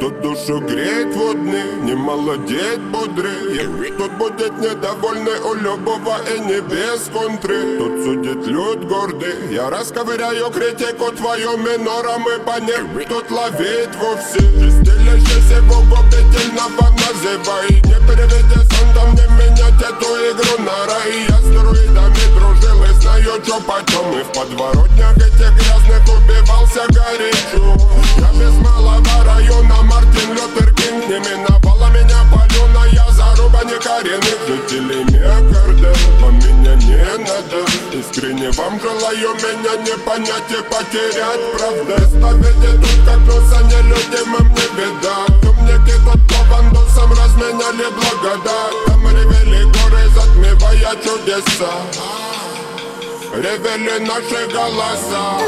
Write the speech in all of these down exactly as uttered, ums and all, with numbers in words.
Тут душу греет водный, не молодеет бодрый. Тут будет недовольный у любого и не без контры. Тут судит люд гордый, я расковыряю критику твою минором и по ним. Тут ловит вовсе чистилище всего губительного называй. Не переведи сандом, не менять эту игру на рай. Я с друидами дружил и знаю, чё почем. И в подворотнях этих грязных убивался горячо. Я без малого района Мартин Лютер Кинг. Не миновала меня палюная заруба некоренных жителей Мекарден. Вам меня не надо, искренне вам желаю меня не понять и потерять. Правда, исповеди тут как носа нелюдимым не видать. Умники тут по бандусам разменяли благодать. Там ревели горы, затмевая чудеса. Ревели наши голоса.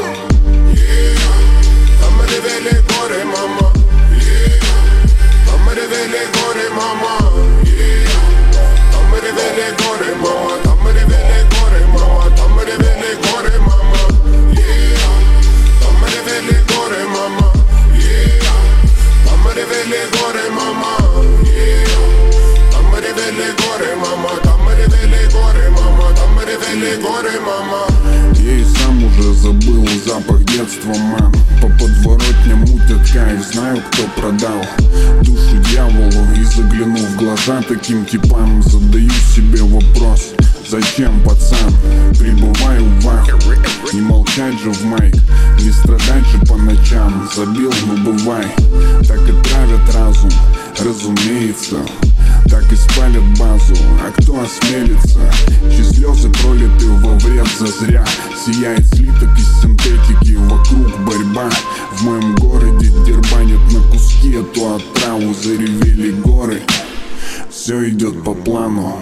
Там ревели горы, мама. Там ревели горы, мама. Там ревели горы, мама. Там ревели горы, мама. Там ревели горы, мама. Там ревели горы, мама. Там ревели горы, мама. Там ревели горы, мама. Там ревели горы, мама. Там ревели горы, мама. Я и сам уже забыл запах детства, мэн. По подворотням мутят кайф, знаю, кто продал душу дьяволу. И заглянув в глаза таким типам, задаю себе вопрос: зачем, пацан? Прибываю в ахуе, не молчать же в майк, не страдать же по ночам. Забил, ну бывай, так и травят разум, разумеется. Так и спалят базу, а кто осмелится? Чьи слезы пролиты во вред зазря. Сияет слиток из синтетики, вокруг борьба. В моем городе дербанят на куски эту отраву. Заревели горы, все идет по плану.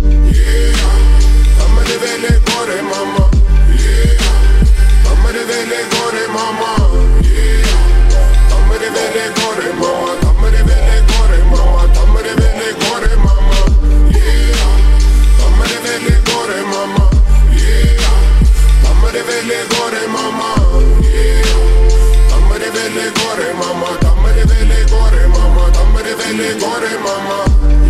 Там ревели горы, мама. Там ревели горы, мама. Там ревели горы, мама. Там ревели горы, мама. Там ревели горы, мама. Там ревели горы, мама. Там ревели горы, мама. Там ревели горы, мама. Там ревели горы, мама. Там ревели горы, мама.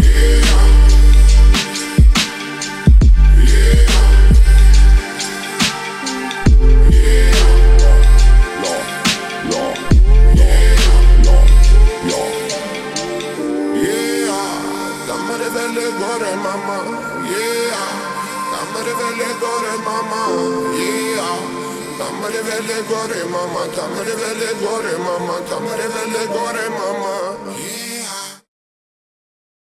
Revele gore mama, yeah. Tam revele gore mama, yeah. Tam revele gore mama, tam revele gore mama, tam revele